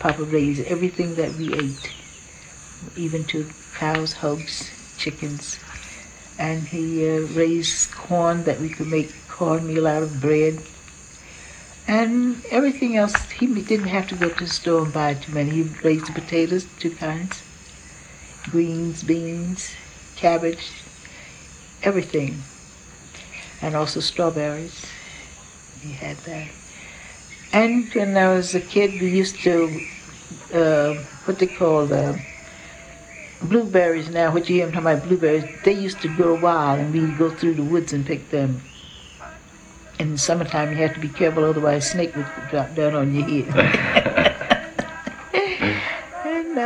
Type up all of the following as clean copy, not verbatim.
Papa raised everything that we ate, even to cows, hogs, chickens. And he raised corn that we could make cornmeal out of, bread. And everything else, he didn't have to go to the store and buy too many. He raised the potatoes, two kinds, greens, beans, cabbage, everything. And also strawberries. He had that. And when I was a kid, we used to, what they call blueberries now, what you hear them talking about blueberries, they used to grow wild, and we'd go through the woods and pick them. In the summertime, you had to be careful, otherwise a snake would drop down on your head. And,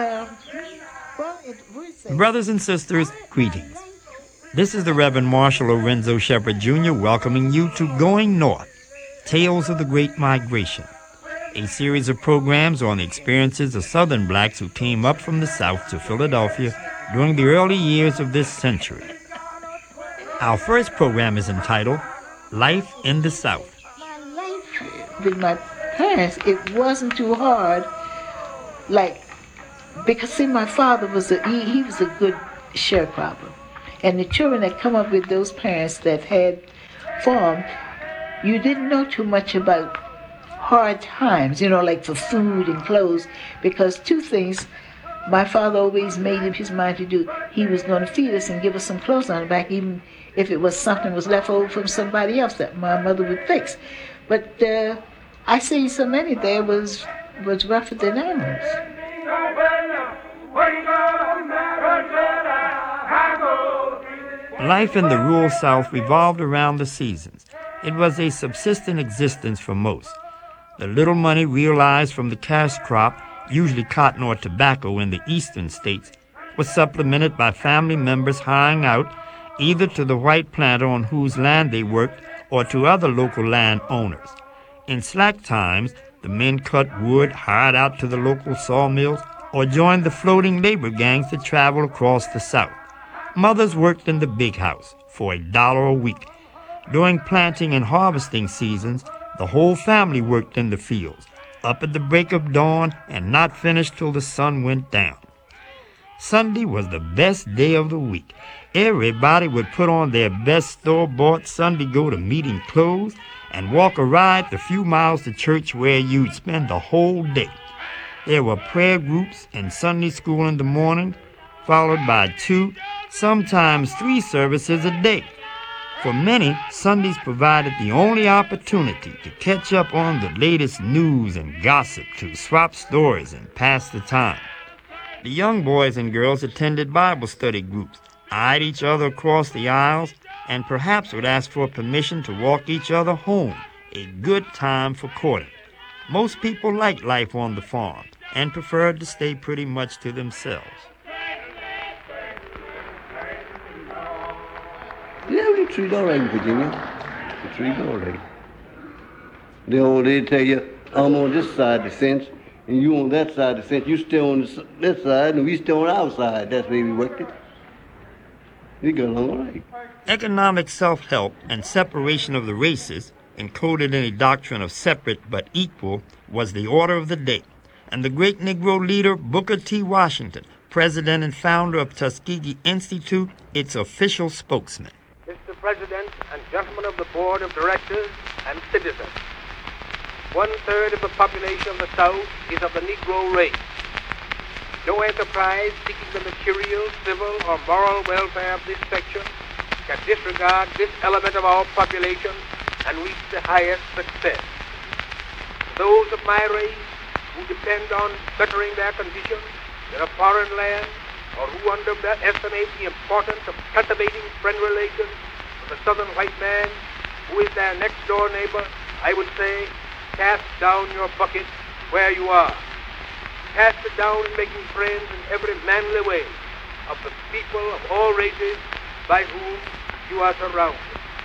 Brothers and sisters, greetings. This is the Reverend Marshall Lorenzo Shepard Jr. welcoming you to Going North, Tales of the Great Migration, a series of programs on the experiences of Southern blacks who came up from the South to Philadelphia during the early years of this century. Our first program is entitled Life in the South. My life with my parents, it wasn't too hard, because see, my father was he was a good sharecropper. And the children that come up with those parents that had farm, you didn't know too much about hard times, like for food and clothes, because two things my father always made up his mind to do. He was going to feed us and give us some clothes on the back, even if it was something was left over from somebody else that my mother would fix. But I see so many there was rougher than animals. Life in the rural South revolved around the seasons. It was a subsistent existence for most. The little money realized from the cash crop, usually cotton or tobacco in the eastern states, was supplemented by family members hiring out either to the white planter on whose land they worked or to other local land owners. In slack times, the men cut wood, hired out to the local sawmills, or joined the floating labor gangs that traveled across the South. Mothers worked in the big house for $1 a week. During planting and harvesting seasons, the whole family worked in the fields, up at the break of dawn and not finished till the sun went down. Sunday was the best day of the week. Everybody would put on their best store-bought Sunday go-to-meeting clothes and walk a ride the few miles to church where you'd spend the whole day. There were prayer groups and Sunday school in the morning, followed by 2, sometimes 3 services a day. For many, Sundays provided the only opportunity to catch up on the latest news and gossip, to swap stories and pass the time. The young boys and girls attended Bible study groups, eyed each other across the aisles, and perhaps would ask for permission to walk each other home, a good time for courting. Most people liked life on the farm and preferred to stay pretty much to themselves. Yeah, we treat all right in Virginia. We treat all right. They tell you, I'm on this side of the fence, and you on that side of the fence. You stay on that side, and we stay on our side. That's the way we worked it. We got along all right. Economic self-help and separation of the races, encoded in a doctrine of separate but equal, was the order of the day. And the great Negro leader Booker T. Washington, president and founder of Tuskegee Institute, its official spokesman. Mr. President and gentlemen of the Board of Directors and citizens, 1/3 of the population of the South is of the Negro race. No enterprise seeking the material, civil, or moral welfare of this section can disregard this element of our population and reach the highest success. Those of my race who depend on bettering their condition in a foreign land, or who underestimate the importance of cultivating friend relations with the southern white man who is their next door neighbor, I would say, cast down your bucket where you are. Cast it down in making friends in every manly way of the people of all races by whom you are surrounded.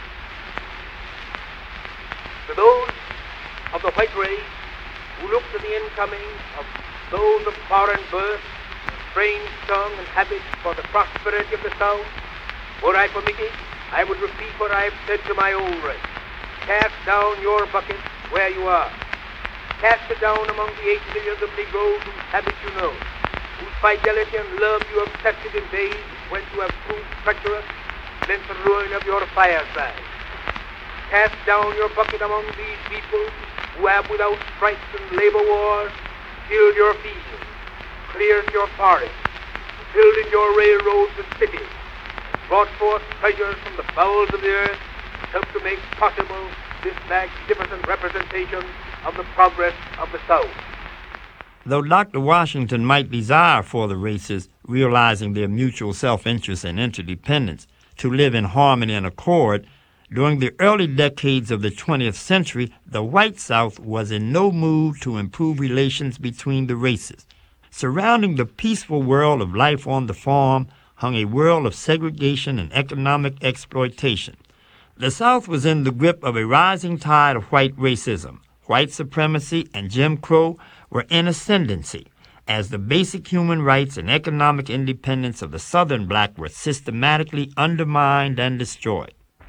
To those of the white race who look to the incoming of those of foreign birth, strange tongue and habits for the prosperity of the South, were I permitted, I would repeat what I have said to my own race. Cast down your bucket where you are. Cast it down among the 8 millions of Negroes whose habits you know, whose fidelity and love you have tested in days when you have proved treacherous against the ruin of your fireside. Cast down your bucket among these people who have without strikes and labor wars tilled your fields, cleared your forests, building your railroads and cities, brought forth treasures from the bowels of the earth, helped to make possible this magnificent representation of the progress of the South. Though Dr. Washington might desire for the races, realizing their mutual self-interest and interdependence, to live in harmony and accord, during the early decades of the 20th century, the white South was in no mood to improve relations between the races. Surrounding the peaceful world of life on the farm hung a world of segregation and economic exploitation. The South was in the grip of a rising tide of white racism. White supremacy and Jim Crow were in ascendancy, as the basic human rights and economic independence of the Southern black were systematically undermined and destroyed.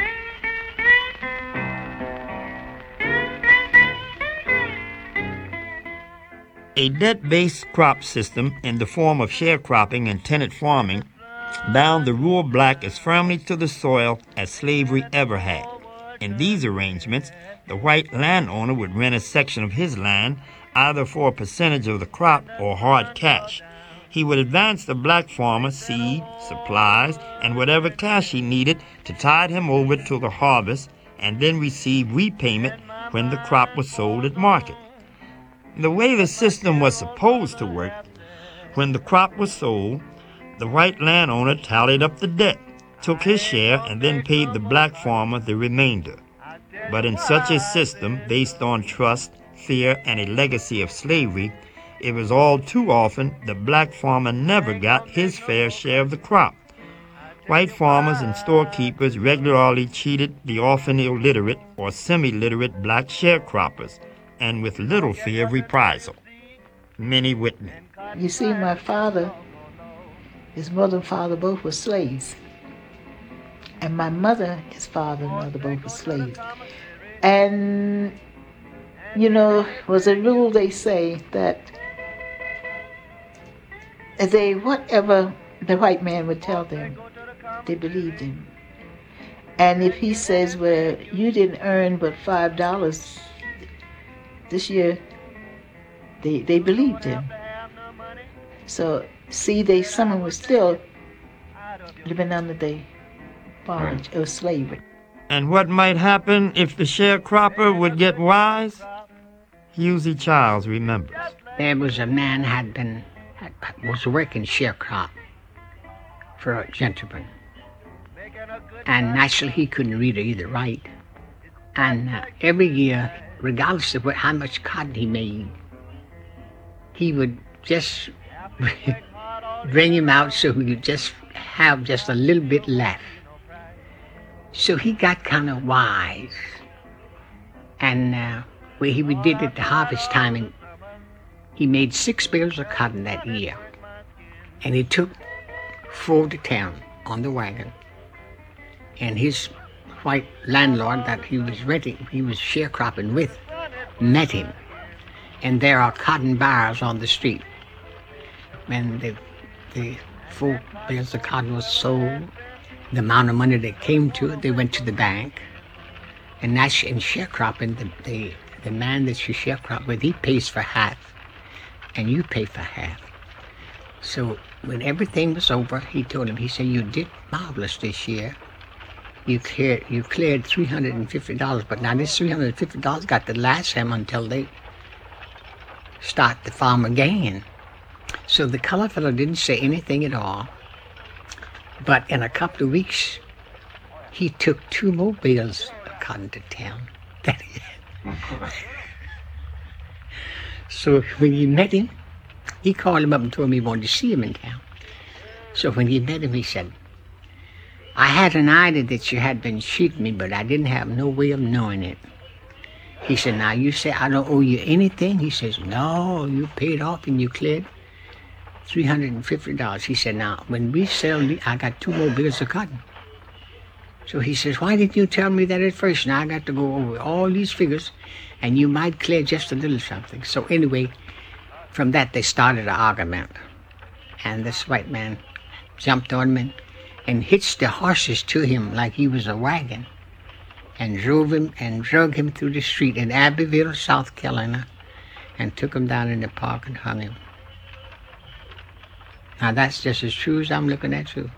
A debt-based crop system in the form of sharecropping and tenant farming bound the rural black as firmly to the soil as slavery ever had. In these arrangements, the white landowner would rent a section of his land either for a percentage of the crop or hard cash. He would advance the black farmer seed, supplies, and whatever cash he needed to tide him over to the harvest and then receive repayment when the crop was sold at market. The way the system was supposed to work, when the crop was sold, the white landowner tallied up the debt, took his share, and then paid the black farmer the remainder. But in such a system, based on trust, fear, and a legacy of slavery, it was all too often the black farmer never got his fair share of the crop. White farmers and storekeepers regularly cheated the often illiterate or semi-literate black sharecroppers, and with little fear of reprisal. Minnie Whitman. You see, my father, his mother and father both were slaves. And my mother, his father and mother both were slaves. And, you know, was a rule they say that whatever the white man would tell them, they believed him. And if he says, well, you didn't earn but $5 this year, they believed him. So, see, someone was still living under the bondage of slavery. And what might happen if the sharecropper would get wise? Husey Childs remembers. There was a man was working sharecrop for a gentleman. And naturally he couldn't read or either write. And every year, regardless of how much cotton he made, he would just bring him out so he could just have just a little bit left. So he got kind of wise. And when he did it at harvest time, and he made 6 bales of cotton that year. And he took 4 to town on the wagon. And his white landlord that he was sharecropping with, met him. And there are cotton buyers on the street. When the 4 bales of cotton was sold, the amount of money that came to it, they went to the bank. And that's in sharecropping, the man that you sharecrop with, he pays for half, and you pay for half. So when everything was over, he told him, he said, you did marvelous this year. You cleared $350, but now this $350 got to last him until they start the farm again. So the colored fellow didn't say anything at all. But in a couple of weeks, he took 2 more bales of cotton to town that he had. So when he met him, he called him up and told him he wanted to see him in town. So when he met him, he said, I had an idea that you had been cheating me, but I didn't have no way of knowing it. He said, now you say I don't owe you anything? He says, no, you paid off and you cleared $350. He said, now when we sell, I got 2 more bales of cotton. So he says, why didn't you tell me that at first? Now I got to go over all these figures, and you might clear just a little something. So anyway, from that they started an argument. And this white man jumped on him and hitched the horses to him like he was a wagon, and drove him and drug him through the street in Abbeville, South Carolina, and took him down in the park and hung him. Now that's just as true as I'm looking at you.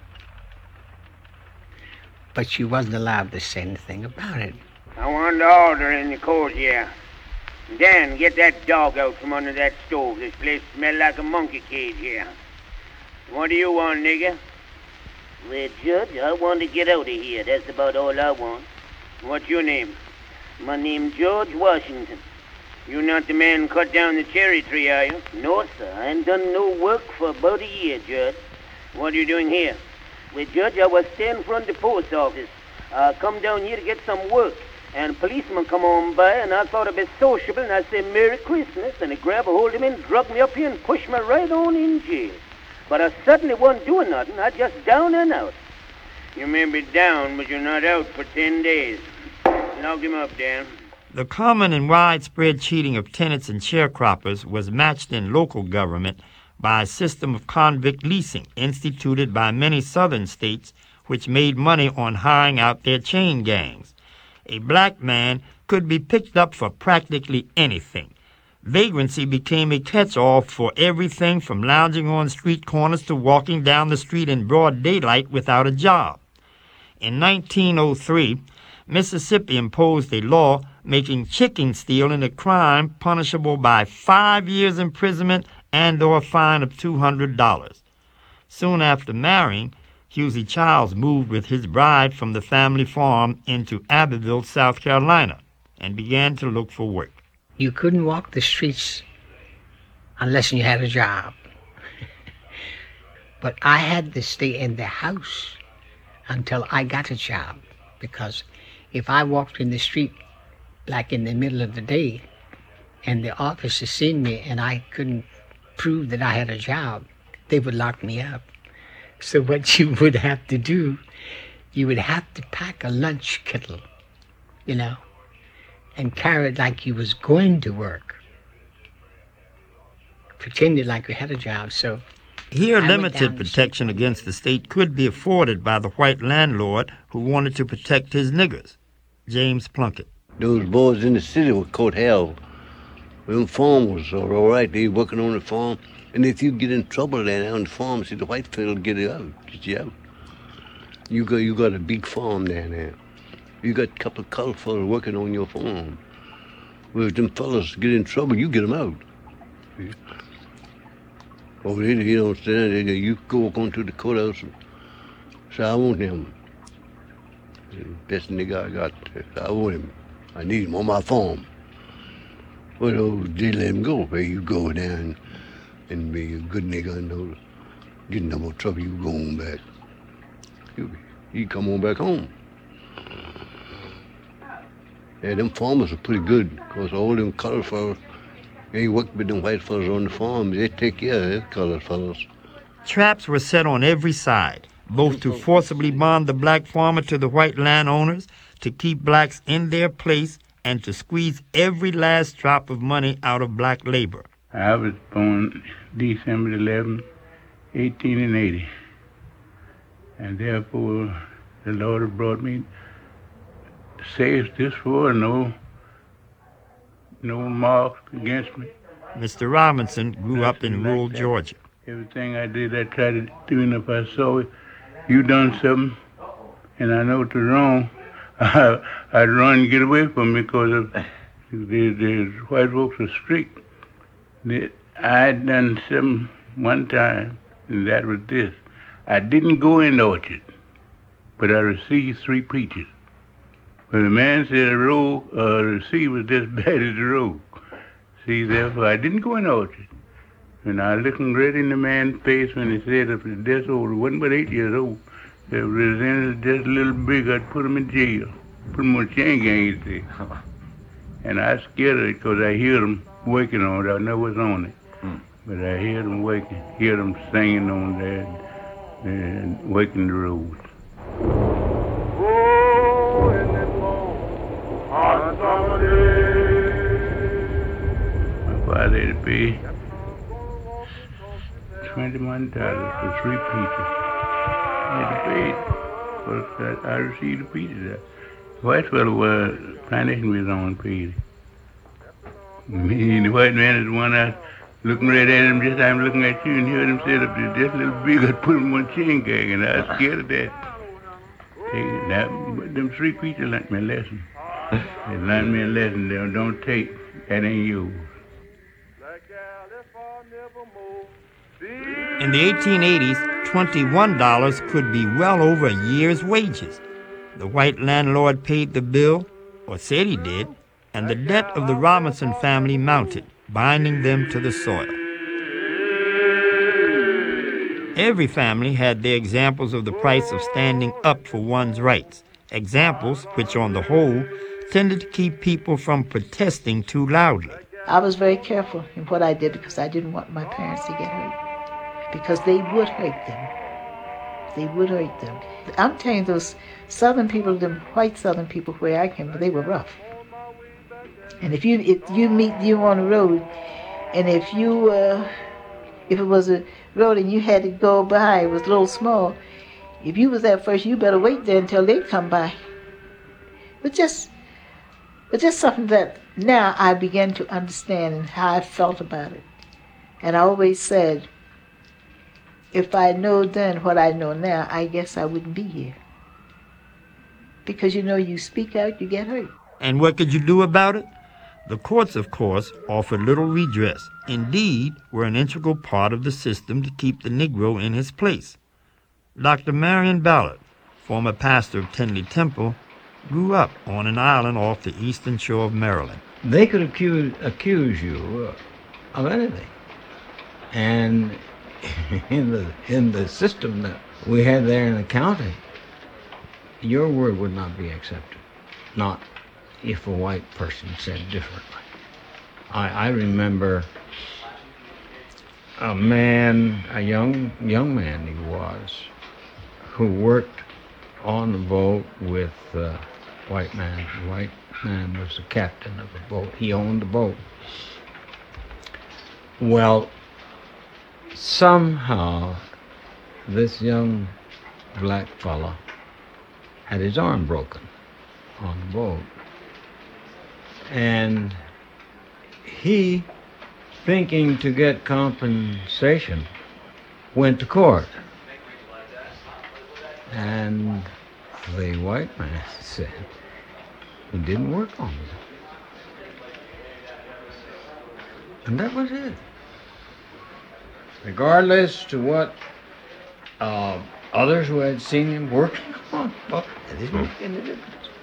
But she wasn't allowed to say anything about it. I want the order in the court here. Dan, get that dog out from under that stove. This place smells like a monkey cage here. What do you want, nigger? Well, Judge, I want to get out of here. That's about all I want. What's your name? My name's George Washington. You not the man who cut down the cherry tree, are you? No, sir. I ain't done no work for about a year, Judge. What are you doing here? Well, Judge, I was standing in front of the post office. I come down here to get some work, and a policeman come on by, and I thought I'd be sociable, and I said, Merry Christmas, and he grabbed a hold of me and drugged me up here and pushed me right on in jail. But I certainly wasn't doing nothing. I just down and out. You may be down, but you're not out for 10 days. Lock him up, Dan. The common and widespread cheating of tenants and sharecroppers was matched in local government by a system of convict leasing instituted by many southern states which made money on hiring out their chain gangs. A black man could be picked up for practically anything. Vagrancy became a catch-all for everything from lounging on street corners to walking down the street in broad daylight without a job. In 1903, Mississippi imposed a law making chicken stealing a crime punishable by 5 years imprisonment and or a fine of $200. Soon after marrying, Husey Childs moved with his bride from the family farm into Abbeville, South Carolina, and began to look for work. You couldn't walk the streets unless you had a job. But I had to stay in the house until I got a job, because if I walked in the street like in the middle of the day and the officers seen me and I couldn't prove that I had a job, they would lock me up. So what you would have to do, you would have to pack a lunch kettle, and carry it like you was going to work. Pretended like you had a job, so... Here, limited protection against the state could be afforded by the white landlord who wanted to protect his niggers. James Plunkett. Those boys in the city were caught hell. Them farmers are all right. They working on the farm. And if you get in trouble down on the farm, see, the white fellow get you out. You got a big farm down there. You got a couple of color fellas working on your farm. Well, if them fellas get in trouble, you get them out. See? Oh, you don't stand there. You go on to the courthouse and say, I want him. The best nigga I got. I want him. I need him on my farm. Well, they let him go. Well, you go down and be a good nigga and get in no more trouble. You go on back. You come on back home. Yeah, them farmers are pretty good, because all them colored fellas, they work with them white fellas on the farm. They take care of them colored fellas. Traps were set on every side, both to forcibly bond the black farmer to the white landowners, to keep blacks in their place, and to squeeze every last drop of money out of black labor. I was born December 11, 1880, and therefore the Lord brought me saves this for no mark against me. Mr. Robinson grew up in rural Georgia. Everything I did, I tried to do, and if I saw you done something, and I know it's wrong, I'd run and get away from it, because the white folks are strict. I had done something one time, and that was this. I didn't go in the orchard, but I received 3 preachers. But the man said the receipt was just bad as the road. See, therefore, I didn't go in the orchard. And I looked right in the man's face when he said if it's this old, it wasn't but 8 years old. If it was just a little big, I'd put him in jail. Put him on chain gang, you see. And I scared of it because I heard them working on it. I know what's on it. But I hear them working, hear them singing on there and working the roads. Oh, in that long hot summer day, father had to pay $21 for 3 pizzas. He had to pay it. But I received the pizza. The white fellow was plantation was on paid. Me, the white man is the one I looking right at him, just I'm looking at you and heard him say up there, just a little big, I'd put him on chain gang, and I was scared of that. Them 3 people learned me a lesson. They learned me a lesson. They don't take, that ain't yours. In the 1880s, $21 could be well over a year's wages. The white landlord paid the bill, or said he did, and the debt of the Robinson family mounted, binding them to the soil. Every family had their examples of the price of standing up for one's rights, examples which, on the whole, tended to keep people from protesting too loudly. I was very careful in what I did because I didn't want my parents to get hurt. Because they would hurt them. They would hurt them. I'm telling you, those Southern people, them white Southern people where I came from, they were rough. And if you meet you on the road, and if it was a road and you had to go by, it was a little small, if you was there first, you better wait there until they come by. But just something that now I began to understand and how I felt about it. And I always said, if I know then what I know now, I guess I wouldn't be here. Because you speak out, you get hurt. And what could you do about it? The courts, of course, offered little redress. Indeed, were an integral part of the system to keep the Negro in his place. Dr. Marion Ballard, former pastor of Tenley Temple, grew up on an island off the eastern shore of Maryland. They could accuse you of anything. And in the system that we had there in the county, your word would not be accepted. Not if a white person said differently. I remember a man, a young man he was, who worked on the boat with white man. The white man was the captain of the boat. He owned the boat. Well, somehow this young black fella had his arm broken on the boat. And he, thinking to get compensation, went to court. And the white man said he didn't work on it. And that was it. Regardless to what others who had seen him working on, it didn't make any difference.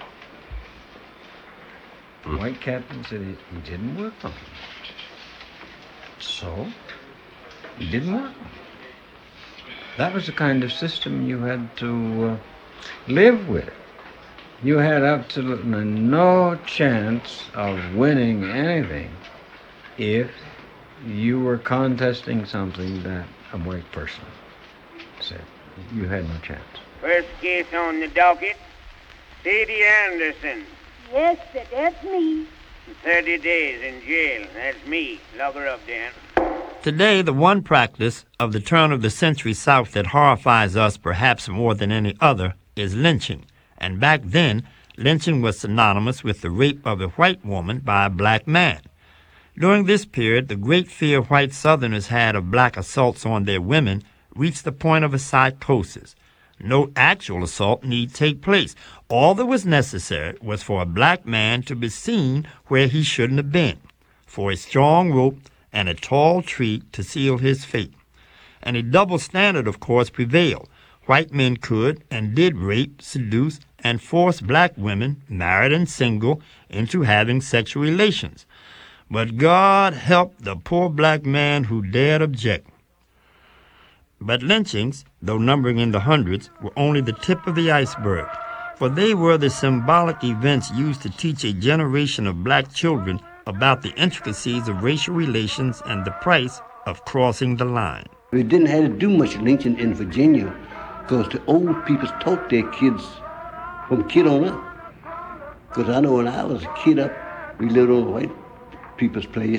The white captain said he didn't work on it. So, he didn't work on it. That was the kind of system you had to live with. You had absolutely no chance of winning anything if you were contesting something that a white person said. You had no chance. First case on the docket, Sadie Anderson. Yes, sir, that's me. 30 days in jail. That's me. Lock her up, Dan. Today, the one practice of the turn of the century South that horrifies us perhaps more than any other is lynching. And back then, lynching was synonymous with the rape of a white woman by a black man. During this period, the great fear white Southerners had of black assaults on their women reached the point of a psychosis. No actual assault need take place. All that was necessary was for a black man to be seen where he shouldn't have been, for a strong rope and a tall tree to seal his fate. And a double standard, of course, prevailed. White men could and did rape, seduce, and force black women, married and single, into having sexual relations. But God help the poor black man who dared object. But lynchings, though numbering in the hundreds, were only the tip of the iceberg, for they were the symbolic events used to teach a generation of black children about the intricacies of racial relations and the price of crossing the line. We didn't have to do much lynching in Virginia because the old people taught their kids from kid on up. Because I know when I was a kid up, we lived on white people's place,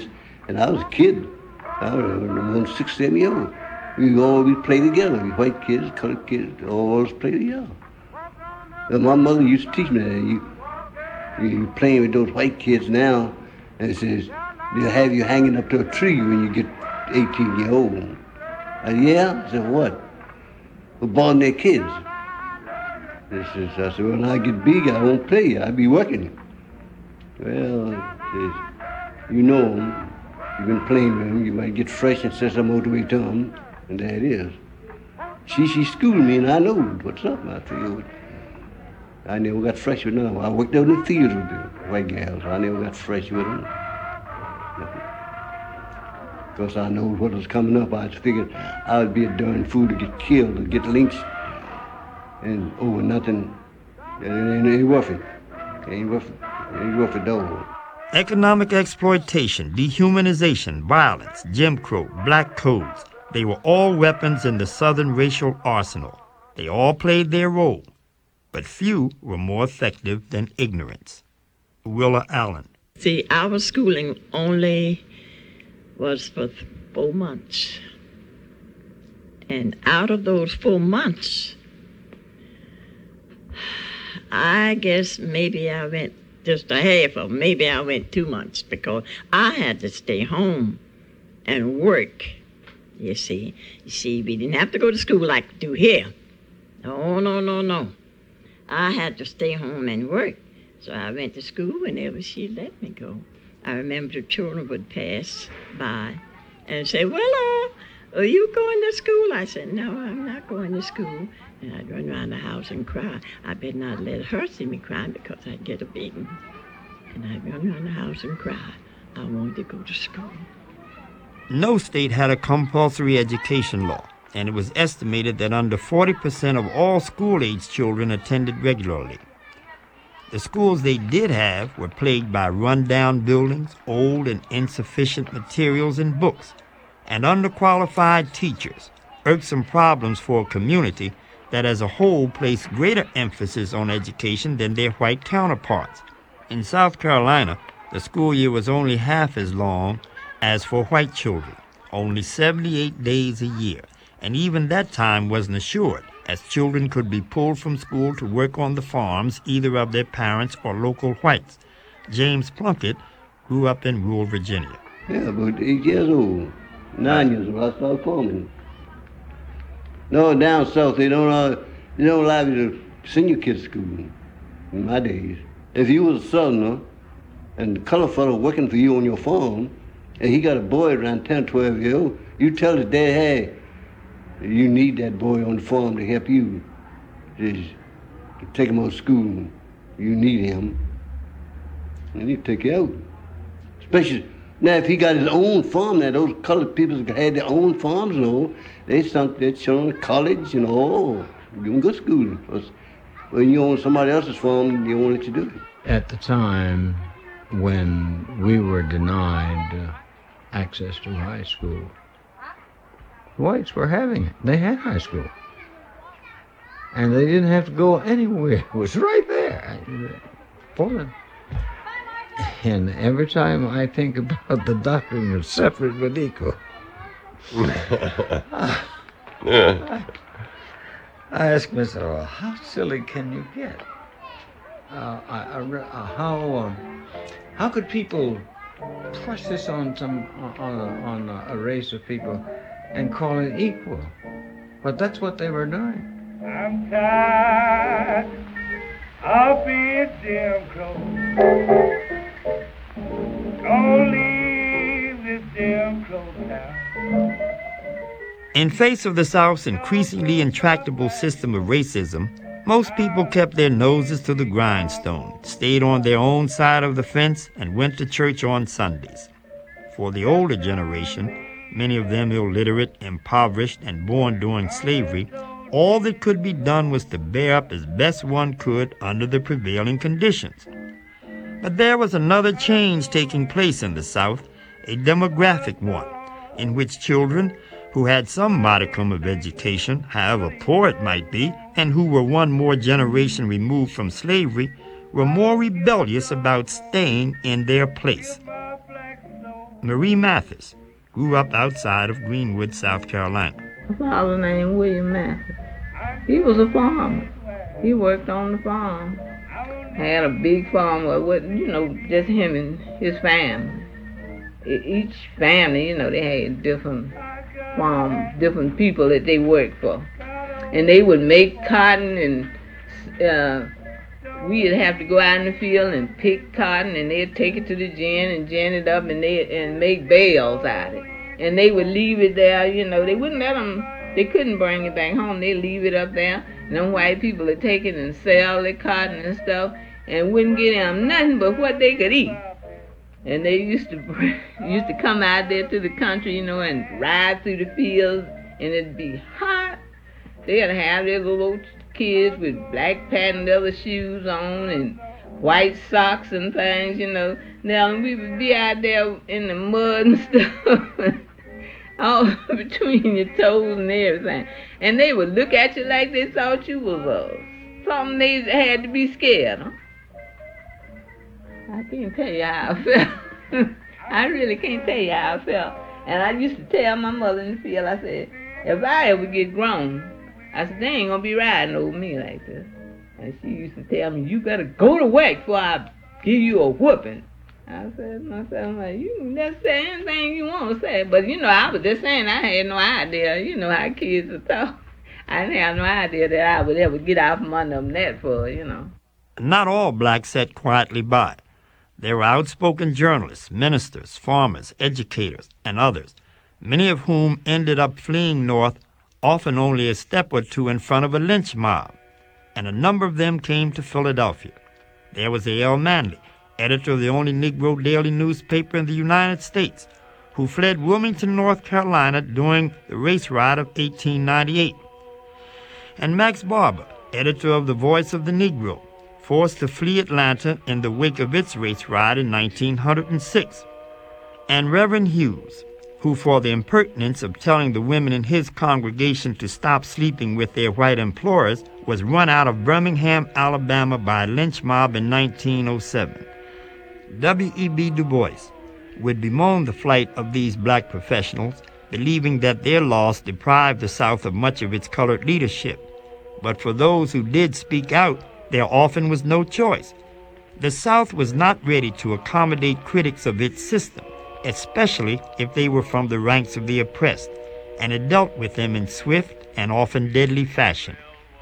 And I was a kid. I was 6, 7 years old. We always play together. We white kids, colored kids, always play together. And my mother used to teach me that. You're playing with those white kids now, and it says, they'll have you hanging up to a tree when you get 18 years old. I said, yeah? I said, what? For bothering their kids. I said, when I get big, I won't play. I'll be working. Well, you know them. You've been playing with them. You might get fresh and say some other way to them. And there it is. She schooled me, and I know what's up. I never got fresh with none of them. I worked out in the fields with the white gals. I never got fresh with them. Because I know what was coming up. I just figured I would be a darn fool to get killed or get lynched. And over nothing. And it ain't worth it. Ain't worth it at all. Economic exploitation, dehumanization, violence, Jim Crow, black codes, they were all weapons in the Southern racial arsenal. They all played their role, but few were more effective than ignorance. Willa Allen. See, our schooling only was for 4 months. And out of those 4 months, I guess maybe I went just a half of them. Maybe I went 2 months because I had to stay home and work. You see, we didn't have to go to school like we do here. No. I had to stay home and work. So I went to school whenever she let me go. I remember the children would pass by and say, well, are you going to school? I said, no, I'm not going to school. And I'd run around the house and cry. I better not let her see me crying because I'd get a beating. And I'd run around the house and cry. I wanted to go to school. No state had a compulsory education law, and it was estimated that under 40% of all school-age children attended regularly. The schools they did have were plagued by run-down buildings, old and insufficient materials and books, and underqualified teachers, irksome problems for a community that as a whole placed greater emphasis on education than their white counterparts. In South Carolina, the school year was only half as long as for white children, only 78 days a year, and even that time wasn't assured, as children could be pulled from school to work on the farms either of their parents or local whites. James Plunkett grew up in rural Virginia. Yeah, about 8 years old, 9 years old, I started farming. No, down south, they don't allow you to send your kids to school in my days. If you was a southerner and the color fellow working for you on your farm, and he got a boy around 10, 12 years old, you tell his dad, hey, you need that boy on the farm to help you. Just take him out of school. You need him. And he'll take you out. Especially now if he got his own farm, now those colored people had their own farms and all, they sent their children to college and all. Give them good schooling. When you own somebody else's farm, they won't let you do it. At the time when we were denied access to high school, whites were having it. They had high school. And they didn't have to go anywhere. It was right there for them. And every time I think about the doctrine of separate but equal, I ask myself, well, how silly can you get? How could people push this on a race of people and call it equal? But that's what they were doing. I'm tired of being Jim Crow. Don't leave this Jim Crow town. In face of the South's increasingly intractable system of racism, most people kept their noses to the grindstone, stayed on their own side of the fence, and went to church on Sundays. For the older generation, many of them illiterate, impoverished, and born during slavery, all that could be done was to bear up as best one could under the prevailing conditions. But there was another change taking place in the South, a demographic one, in which children who had some modicum of education, however poor it might be, and who were one more generation removed from slavery, were more rebellious about staying in their place. Marie Mathis grew up outside of Greenwood, South Carolina. My father named William Mathis. He was a farmer. He worked on the farm. Had a big farm, just him and his family. Each family, they had different farms, different people that they worked for. And they would make cotton, and we'd have to go out in the field and pick cotton, and they'd take it to the gin and gin it up, and make bales out of it. And they would leave it there, they wouldn't let them, they couldn't bring it back home. They'd leave it up there, and them white people would take it and sell the cotton and stuff, and wouldn't get them nothing but what they could eat. And they used to come out there to the country, and ride through the fields, and it'd be hot. They'd have their little kids with black patent leather shoes on and white socks and things, Now we would be out there in the mud and stuff, all between your toes and everything. And they would look at you like they thought you was something they had to be scared of. I can't tell you how I felt. I really can't tell you how I felt. And I used to tell my mother in the field, I said, if I ever get grown, I said, they ain't gonna be riding over me like this. And she used to tell me, you better go to work before I give you a whooping. I said to myself, you can just say anything you want to say. But, I was just saying I had no idea, how kids are talk. I didn't have no idea that I would ever get out from under them that for, Not all blacks sat quietly by. There were outspoken journalists, ministers, farmers, educators, and others, many of whom ended up fleeing north, often only a step or two in front of a lynch mob, and a number of them came to Philadelphia. There was A.L. Manley, editor of the only Negro daily newspaper in the United States, who fled Wilmington, North Carolina during the race riot of 1898. And Max Barber, editor of The Voice of the Negro, forced to flee Atlanta in the wake of its race riot in 1906. And Reverend Hughes, who for the impertinence of telling the women in his congregation to stop sleeping with their white employers, was run out of Birmingham, Alabama by a lynch mob in 1907. W.E.B. Du Bois would bemoan the flight of these black professionals, believing that their loss deprived the South of much of its colored leadership. But for those who did speak out, there often was no choice. The South was not ready to accommodate critics of its system, especially if they were from the ranks of the oppressed, and it dealt with them in swift and often deadly fashion.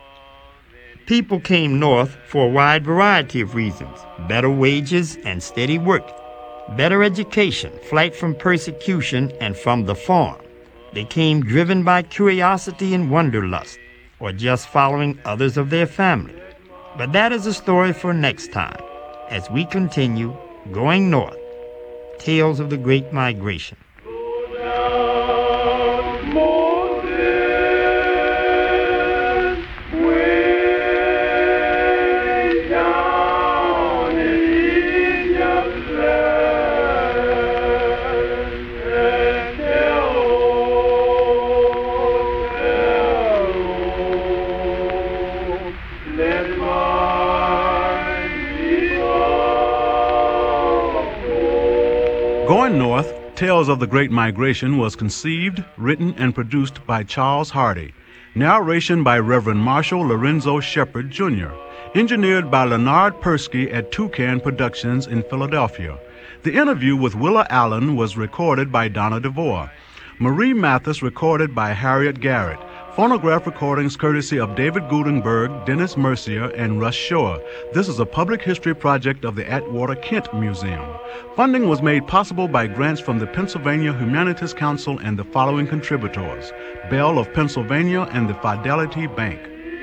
People came north for a wide variety of reasons: better wages and steady work, better education, flight from persecution and from the farm. They came driven by curiosity and wanderlust, or just following others of their family. But that is a story for next time, as we continue Going North, Tales of the Great Migration. Going North, Tales of the Great Migration was conceived, written, and produced by Charles Hardy. Narration by Reverend Marshall Lorenzo Shepard, Jr. Engineered by Leonard Persky at Toucan Productions in Philadelphia. The interview with Willa Allen was recorded by Donna DeVore. Marie Mathis recorded by Harriet Garrett. Phonograph recordings courtesy of David Gutenberg, Dennis Mercier, and Russ Shore. This is a public history project of the Atwater Kent Museum. Funding was made possible by grants from the Pennsylvania Humanities Council and the following contributors: Bell of Pennsylvania and the Fidelity Bank.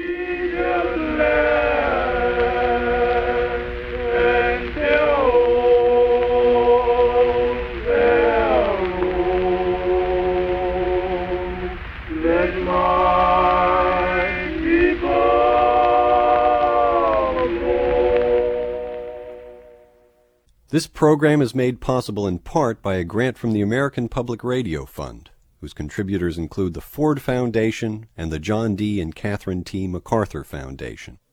This program is made possible in part by a grant from the American Public Radio Fund, whose contributors include the Ford Foundation and the John D. and Catherine T. MacArthur Foundation.